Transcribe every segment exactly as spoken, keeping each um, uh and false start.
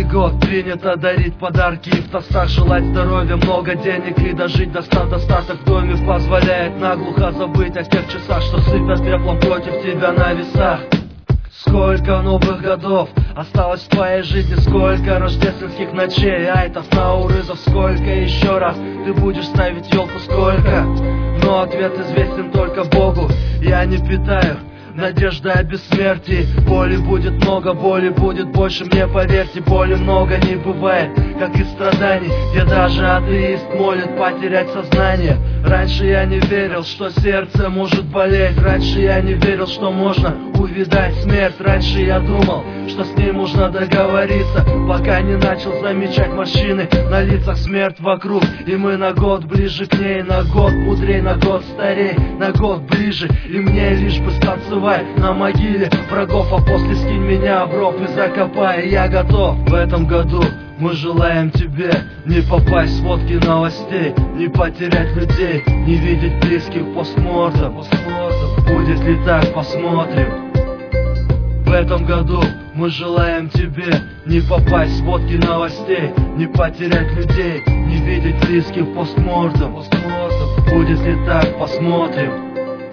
Новый год принято дарить подарки и в тостах, желать здоровья, много денег и дожить до ста. Достаток в доме позволяет наглухо забыть о тех часах, что сыпят пеплом против тебя на весах. Сколько новых годов осталось в твоей жизни, сколько рождественских ночей, айтов, наурызов, сколько еще раз ты будешь ставить елку, сколько? Но ответ известен только Богу. Я не питаю надежды о бессмертии. Боли будет много, боли будет больше, мне поверьте. Боли много не бывает, как и страданий, где даже атеист молит потерять сознание. Раньше я не верил, что сердце может болеть. Раньше я не верил, что можно увидать смерть. Раньше я думал, что с ней можно договориться, пока не начал замечать морщины на лицах, смерть вокруг. И мы на год ближе к ней, на год мудрей, на год старей, на год ближе. И мне лишь бы станцевать на могиле врагов, а после скинь меня в ров и закопай. Я готов. В этом году мы желаем тебе не попасть в сводки новостей, не потерять людей, не видеть близких постмортом. Будет ли так, посмотрим. В этом году мы желаем тебе не попасть в сводки новостей, не потерять людей, не видеть близких постмортом. Будет ли так, посмотрим.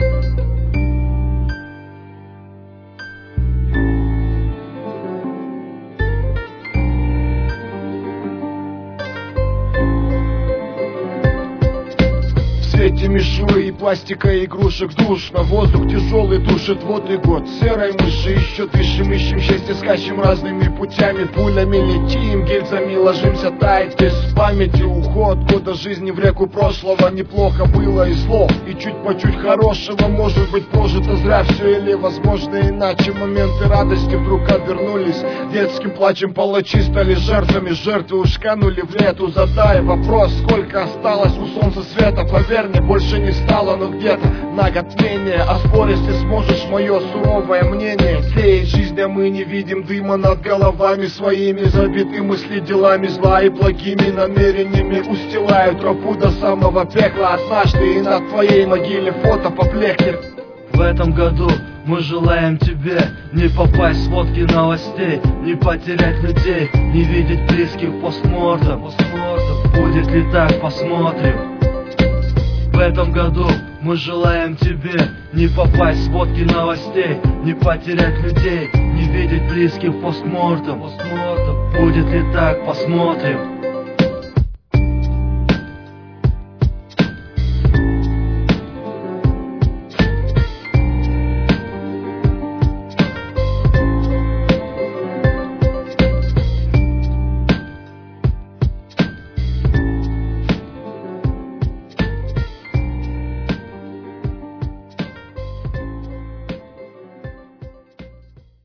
В свете мишуры и пластика игрушек душно, воздух тяжелый душит водный год. Серой мыши еще дышим, ищем счастье, скачем разными путями. Пулями летим, гильзами ложимся, тает здесь в памяти уход года жизни в реку прошлого. Неплохо было и слов, и чуть по чуть хорошего. Может быть прожито зря все или возможно иначе. Моменты радости вдруг обернулись детским плачем. Палачи стали жертвами, жертвы уж канули в лету. Задая вопрос, сколько осталось у солнца света, поверь, больше не стало, но где-то на год менее. Оспорь, если сможешь, мое суровое мнение. Тлеет жизнь, а мы не видим дыма над головами своими. Забиты мысли делами зла и благими намерениями устилают тропу до самого пекла. Однажды и на твоей могиле фото по плеке. В этом году мы желаем тебе не попасть в сводки новостей, не потерять людей, не видеть близких постмортом. Будет ли так, посмотрим. В этом году мы желаем тебе не попасть в сводки новостей, не потерять людей, не видеть близких постмортом. Будет ли так, посмотрим.